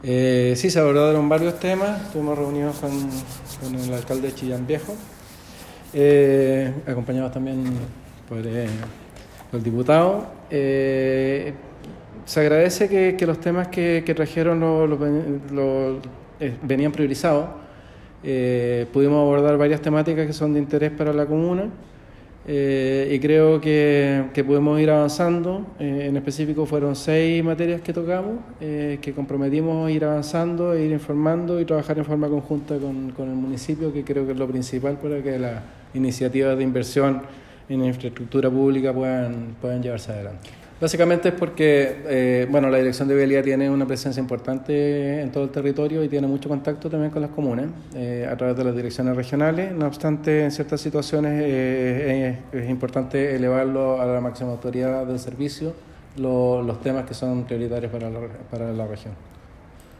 Sí, se abordaron varios temas. Estuvimos reunidos con el alcalde de Chillán Viejo, acompañados también por el diputado. Se agradece que los temas que trajeron venían priorizados. Pudimos abordar varias temáticas que son de interés para la comuna. Y creo que podemos ir avanzando. En específico fueron 6 materias que tocamos, que comprometimos a ir avanzando, ir informando y trabajar en forma conjunta con el municipio, que creo que es lo principal para que las iniciativas de inversión en infraestructura pública puedan llevarse adelante. Básicamente es porque la Dirección de Vialidad tiene una presencia importante en todo el territorio y tiene mucho contacto también con las comunas a través de las direcciones regionales. No obstante, en ciertas situaciones es importante elevarlo a la máxima autoridad del servicio los temas que son prioritarios para la región.